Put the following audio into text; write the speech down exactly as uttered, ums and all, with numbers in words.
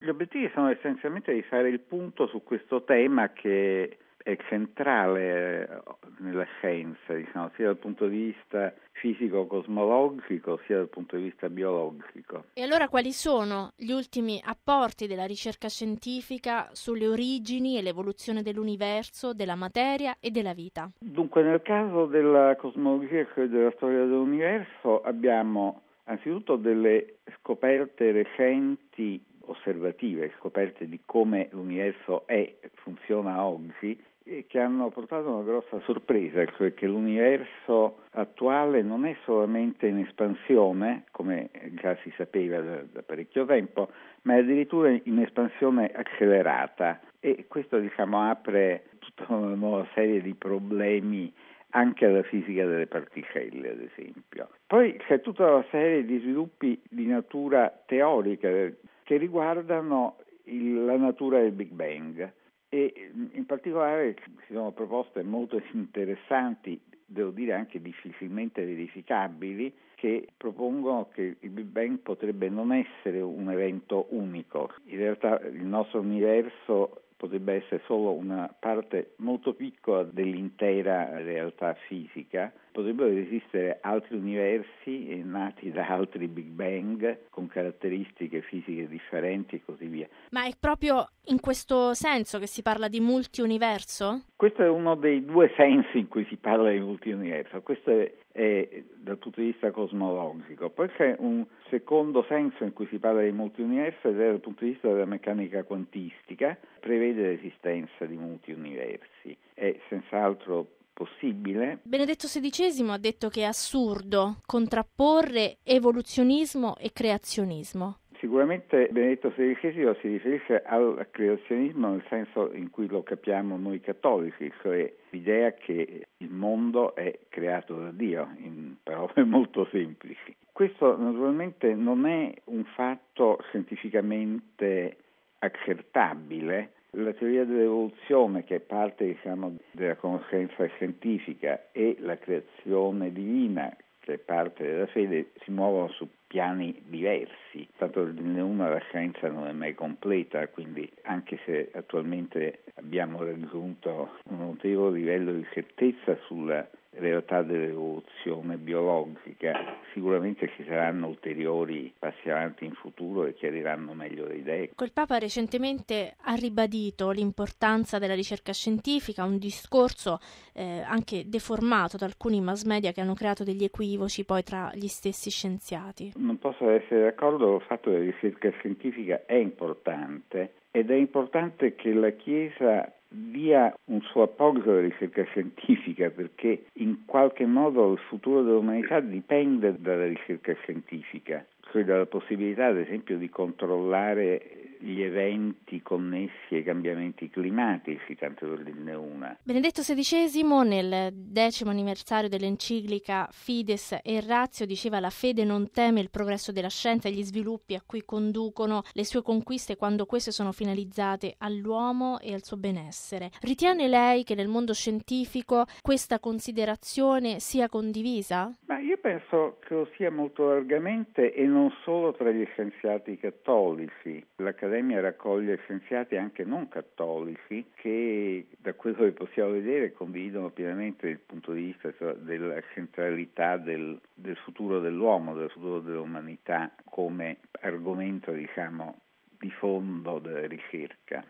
Gli obiettivi sono essenzialmente di fare il punto su questo tema che è centrale nella scienza, diciamo, sia dal punto di vista fisico-cosmologico sia dal punto di vista biologico. E allora quali sono gli ultimi apporti della ricerca scientifica sulle origini e l'evoluzione dell'universo, della materia e della vita? Dunque, nel caso della cosmologia e della storia dell'universo abbiamo anzitutto delle scoperte recenti, osservative, scoperte di come l'universo è, funziona oggi, che hanno portato una grossa sorpresa, cioè che l'universo attuale non è solamente in espansione, come già si sapeva da, da parecchio tempo, ma è addirittura in espansione accelerata, e questo, diciamo, apre tutta una nuova serie di problemi anche alla fisica delle particelle, ad esempio. Poi c'è tutta una serie di sviluppi di natura teorica che riguardano il, la natura del Big Bang. E in particolare ci sono proposte molto interessanti, devo dire anche difficilmente verificabili, che propongono che il Big Bang potrebbe non essere un evento unico. In realtà il nostro universo potrebbe essere solo una parte molto piccola dell'intera realtà fisica. Potrebbero esistere altri universi nati da altri Big Bang con caratteristiche fisiche differenti e così via. Ma è proprio in questo senso che si parla di multiuniverso? Questo è uno dei due sensi in cui si parla di multiuniverso. Questo è, è dal punto di vista cosmologico. Poi c'è un secondo senso in cui si parla di multiuniverso ed è dal punto di vista della meccanica quantistica, prevede l'esistenza di multiuniversi. È senz'altro possibile. Benedetto sedicesimo ha detto che è assurdo contrapporre evoluzionismo e creazionismo. Sicuramente Benedetto sedicesimo si riferisce al creazionismo nel senso in cui lo capiamo noi cattolici, cioè l'idea che il mondo è creato da Dio, in parole molto semplici. Questo naturalmente non è un fatto scientificamente accertabile. La teoria dell'evoluzione, che è parte, diciamo, della conoscenza scientifica, e la creazione divina, che è parte della fede, si muovono su piani diversi. Tanto nelle una la scienza non è mai completa, quindi anche se attualmente abbiamo raggiunto un notevole livello di certezza sulla realtà dell'evoluzione biologica, sicuramente ci saranno ulteriori passi avanti in futuro che chiariranno meglio le idee. Il Papa recentemente ha ribadito l'importanza della ricerca scientifica, un discorso eh, anche deformato da alcuni mass media che hanno creato degli equivoci poi tra gli stessi scienziati. Non posso essere d'accordo col fatto che la ricerca scientifica è importante ed è importante che la Chiesa dia un suo appoggio alla ricerca scientifica, perché in qualche modo il futuro dell'umanità dipende dalla ricerca scientifica, cioè dalla possibilità ad esempio di controllare gli eventi connessi ai cambiamenti climatici, tanto per dirne una. Benedetto sedicesimo nel decimo anniversario dell'enciclica Fides et Ratio diceva: la fede non teme il progresso della scienza e gli sviluppi a cui conducono le sue conquiste quando queste sono finalizzate all'uomo e al suo benessere. Ritiene lei che nel mondo scientifico questa considerazione sia condivisa? Ma io penso che lo sia molto largamente, e non solo tra gli scienziati cattolici. L'Accademia raccoglie scienziati anche non cattolici che, da quello che possiamo vedere, condividono pienamente il punto di vista della centralità del, del futuro dell'uomo, del futuro dell'umanità come argomento, diciamo, di fondo della ricerca.